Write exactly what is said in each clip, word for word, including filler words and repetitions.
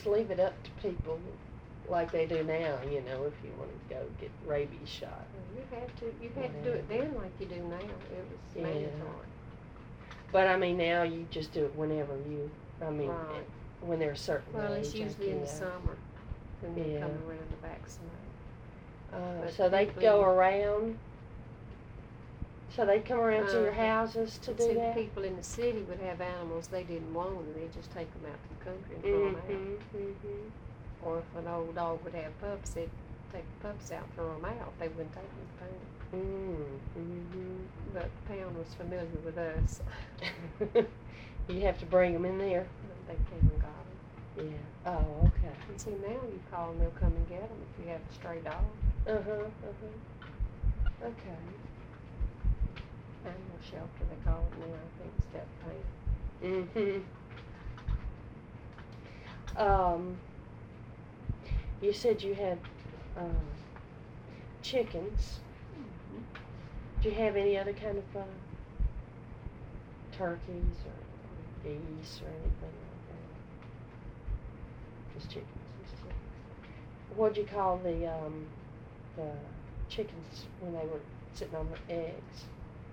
just leave it up to people like they do now, you know, if you want to go get rabies shot. You had to, you had to do it then like you do now. It was Yeah. mandatory. But I mean, now you just do it whenever you, I mean, Right. when they're a certain Well, age. it's usually in the yeah. summer when they Yeah. come around to vaccinate. Uh, But so they people go in- around. So they come around to your Uh-huh. houses to But do see, that. the people in the city would have animals they didn't want, and they just take them out to the country and throw them out. Mm-hmm, mm-hmm. Or if an old dog would have pups, they'd take the pups out and throw them out. They wouldn't take them to the pound. Mm-hmm. But the pound was familiar with us. You have to bring them in there. They came and got them. Yeah. Oh, okay. And see, now you call and they'll come and get them if you have a stray dog. Uh-huh, uh-huh. Okay. Animal shelter, they call it now, I think, instead of pound. Mm-hmm. Um, you said you had um, chickens. Mm-hmm. Do you have any other kind of uh, turkeys or geese or anything like that? Just chickens. Just chickens. What'd you call the um, the chickens when they were sitting on the eggs?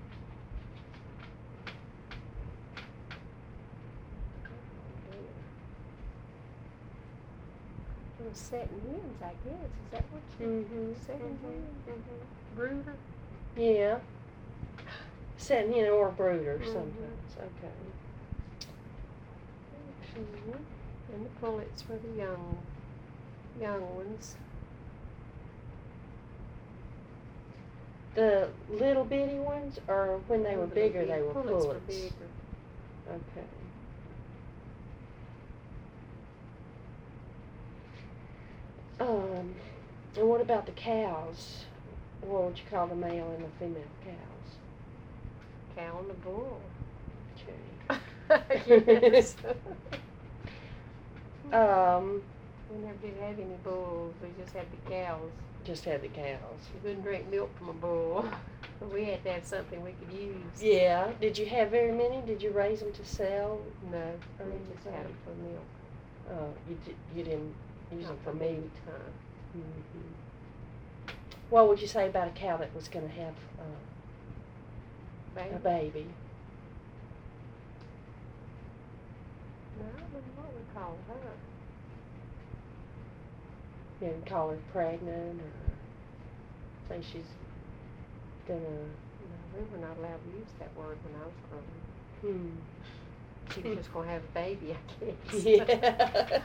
Little setting hens, I guess. Is that what you Mm-hmm. setting hens? Mm-hmm. Brooder? Yeah. Setting hen or brooder Mhm. sometimes. Okay. Mm-hmm. And the pullets for the young, young ones. The little bitty ones, or when they were The bigger, big they were pullets. pullets. Were bigger. Okay. Um, and what about the cows? What would you call the male and the female cows? Cow and the bull. Okay. Yes. Um, We never did have any bulls. We just had the cows. just had the cows. You couldn't drink milk from a bull. We had to have something we could use. Yeah. Did you have very many? Did you raise them to sell? No, Or we anything? just had them for milk. Oh, you did, you didn't use them Not for meat, meat. huh? Mm-hmm. What would you say about a cow that was going to have uh, Baby? a baby? No, I don't know what we call her. You know, call her pregnant or say she's gonna. No, we were not allowed to use that word when I was growing up. Hmm. She was just going to have a baby, I guess. Yeah.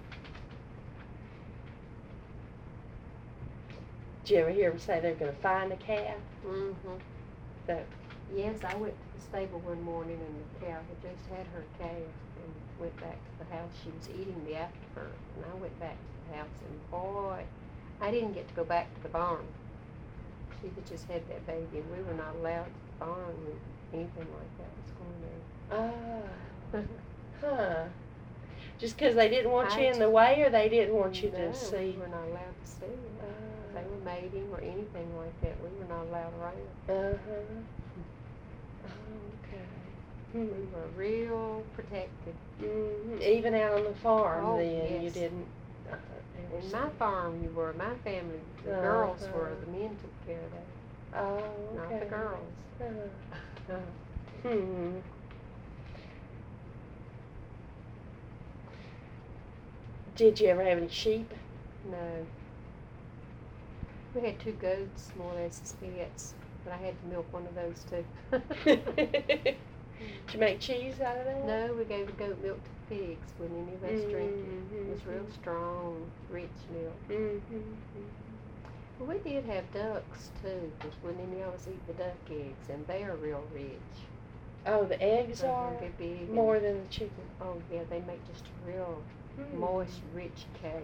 Did you ever hear them say they're gonna find a calf? Mm-hmm. That. Yes, I went to the stable one morning and the cow had just had her calf and went back to the house. She was eating the afterbirth, and I went back to the house, and boy, I didn't get to go back to the barn. She had just had that baby, and we were not allowed to the barn when anything like that was going on. Ah. Huh. Just because they didn't want you I in the way, or they didn't want you no, to see? we were not allowed to see them. Ah. If they were mating or anything like that, we were not allowed around. Uh-huh. Oh, okay. We Hmm. were real protected. Mm-hmm. Even out on the farm, Oh, then you yes. didn't. Uh, ever In see- my farm, you were. My family, the Uh-huh. girls were. The men took care of that, Oh, okay. not the girls. Uh, hmm. Did you ever have any sheep? No. We had two goats, more or less, as pets, but I had to milk one of those too. Did you make cheese out of that? No, we gave the goat milk to the pigs. Wouldn't any of us drink it. It was real strong, rich milk. Mm-hmm. Well, we did have ducks too, because wouldn't any of us eat the duck eggs, and they are real rich. Oh, the eggs Uh-huh, are they're big. more and, than the chicken. oh yeah, they make just a real Hmm. moist, rich cake.